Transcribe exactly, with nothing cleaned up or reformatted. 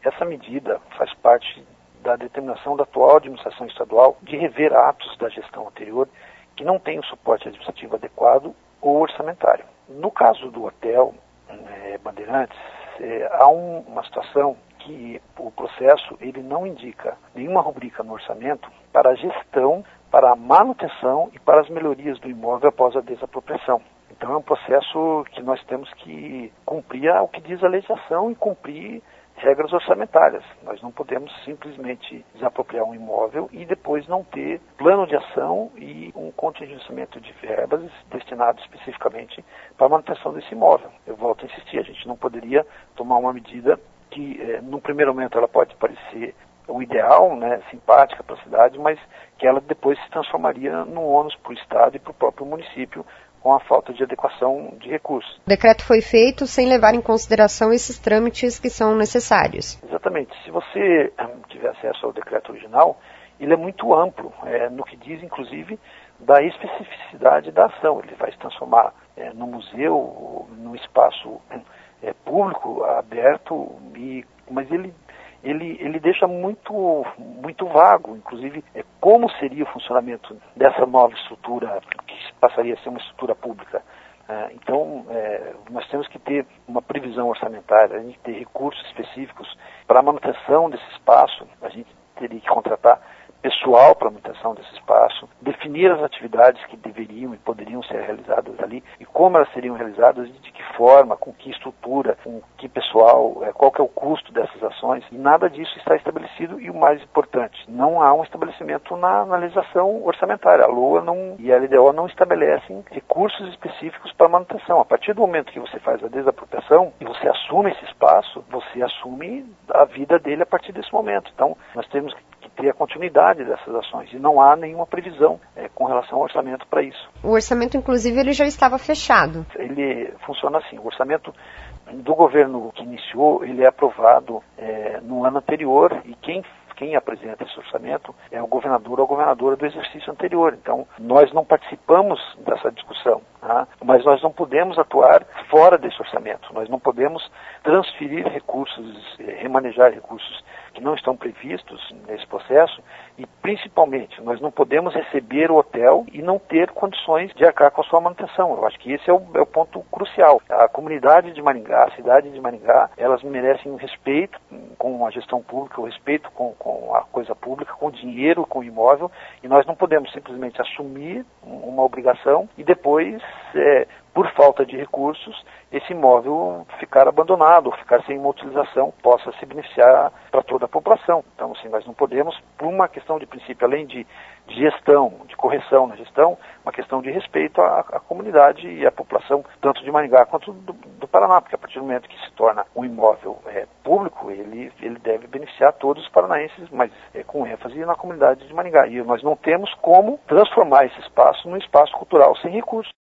essa medida faz parte da determinação da atual administração estadual de rever atos da gestão anterior que não têm o suporte administrativo adequado ou orçamentário. No caso do hotel é, Bandeirantes, é, há um, uma situação que o processo ele não indica nenhuma rubrica no orçamento para a gestão, para a manutenção e para as melhorias do imóvel após a desapropriação. Então é um processo que nós temos que cumprir o que diz a legislação e cumprir regras orçamentárias. Nós não podemos simplesmente desapropriar um imóvel e depois não ter plano de ação e um contingenciamento de verbas destinado especificamente para a manutenção desse imóvel. Eu volto a insistir, a gente não poderia tomar uma medida que, eh, no primeiro momento, ela pode parecer o ideal, né, simpática para a cidade, mas que ela depois se transformaria num ônus para o Estado e para o próprio município, com a falta de adequação de recursos. O decreto foi feito sem levar em consideração esses trâmites que são necessários. Exatamente. Se você tiver acesso ao decreto original, ele é muito amplo, é, no que diz, inclusive, da especificidade da ação. Ele vai se transformar é, no museu, num espaço é, público, aberto, e, mas ele Ele, ele deixa muito, muito vago, inclusive, é, como seria o funcionamento dessa nova estrutura, que passaria a ser uma estrutura pública. É, então, é, nós temos que ter uma previsão orçamentária, a gente ter recursos específicos para a manutenção desse espaço, a gente teria que contratar pessoal para a manutenção desse espaço, definir as atividades que deveriam e poderiam ser realizadas ali e como elas seriam realizadas, de que forma, com que estrutura, com que pessoal, qual que é o custo dessas ações, e nada disso está estabelecido e o mais importante, não há um estabelecimento na, na legislação orçamentária. A LOA não, e a L D O não estabelecem recursos específicos para manutenção. A partir do momento que você faz a desapropriação e você assume esse espaço, você assume a vida dele a partir desse momento. Então, nós temos que ter a continuidade dessas ações e não há nenhuma previsão é, com relação ao orçamento para isso. O orçamento, inclusive, ele já estava fechado. Ele funciona assim, o orçamento do governo que iniciou, ele é aprovado é, no ano anterior e quem Quem apresenta esse orçamento é o governador ou a governadora do exercício anterior. Então, nós não participamos dessa discussão, tá? Mas nós não podemos atuar fora desse orçamento. Nós não podemos transferir recursos, remanejar recursos que não estão previstos nesse processo e, principalmente, nós não podemos receber o hotel e não ter condições de arcar com a sua manutenção. Eu acho que esse é o, é o ponto crucial. A comunidade de Maringá, a cidade de Maringá, elas merecem um respeito com a gestão pública, o respeito com, com a coisa pública, com o dinheiro, com o imóvel, e nós não podemos simplesmente assumir uma obrigação e depois, é, por falta de recursos, esse imóvel ficar abandonado, ou ficar sem uma utilização, possa se beneficiar para toda a população. Então, assim, nós não podemos, por uma questão de princípio, além de, de gestão, de correção na gestão, uma questão de respeito à, à comunidade e à população, tanto de Maringá quanto do, do Paraná, porque a partir do momento que se torna um imóvel é, público, ele, ele deve beneficiar todos os paranaenses, mas é, com ênfase na comunidade de Maringá. E nós não temos como transformar esse espaço num espaço cultural sem recursos.